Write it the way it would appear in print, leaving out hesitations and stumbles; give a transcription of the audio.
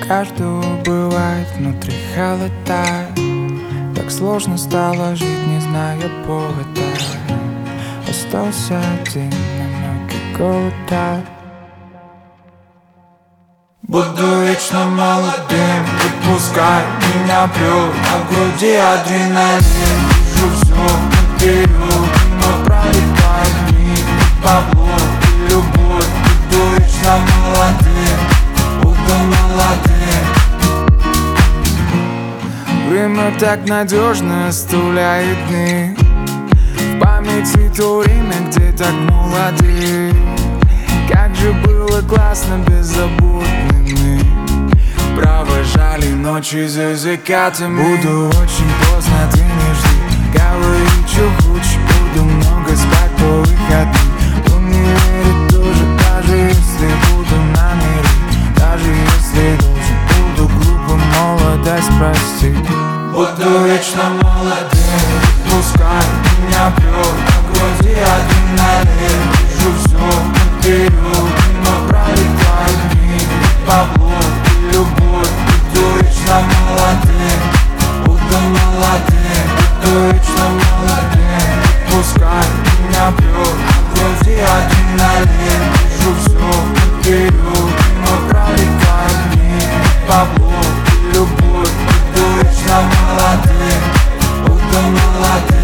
каждого бывает внутри холода. Так сложно стало жить, не зная повода. Остался один, намеки голода. Буду вечно молодым, и пускай меня прет, а в груди адреналин. Вижу все наперед, но пролетают дни, и Павло, и любовь. Буду вечно молодым, буду молодым. Время так надежно оставляет дни. В памяти то время, где так молодые. Как же было классно беззаботными. Провожали ночи за закатами. Буду очень поздно, ты не жди. Говори, что хочешь, буду много спать по выходным. В универе тоже, даже если буду на мире. Даже если должен, буду глупым, молодость простить. Буду вечно молодым, пускай меня прет, а в груди адреналин. Вижу все наперед, но пролетают дни. Павло, и любовь, буду вечно молодым, буду молодым, буду вечно молодым. Пускай меня прет, а в груди адреналин. Вижу все наперед, но пролетают дни. Павло, и любовь, буду вечно молодым, буду молодым.